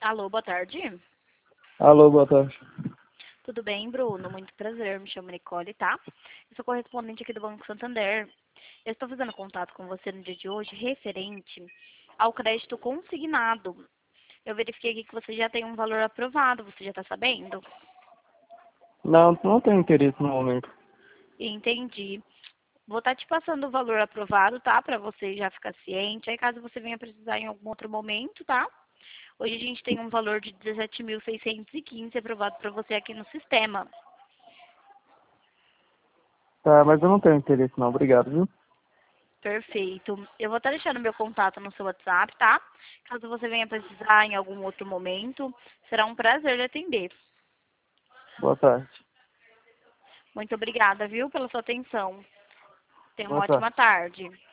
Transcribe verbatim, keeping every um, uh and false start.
Alô, boa tarde. Alô, boa tarde. Tudo bem, Bruno? Muito prazer. Me chamo Nicole, tá? Eu sou correspondente aqui do Banco Santander. Eu estou fazendo contato com você no dia de hoje referente ao crédito consignado. Eu verifiquei aqui que você já tem um valor aprovado. Você já está sabendo? Não, não tenho interesse no momento. Entendi. Vou estar te passando o valor aprovado, tá? Para você já ficar ciente. Aí, caso você venha precisar em algum outro momento, tá? Hoje a gente tem um valor de dezessete mil seiscentos e quinze aprovado para você aqui no sistema. Tá, mas eu não tenho interesse não, obrigado, viu? Perfeito. Eu vou estar deixando meu contato no seu WhatsApp, tá? Caso você venha precisar em algum outro momento, será um prazer lhe atender. Boa tarde. Muito obrigada, viu, pela sua atenção. Tenha uma Boa tarde. ótima tarde.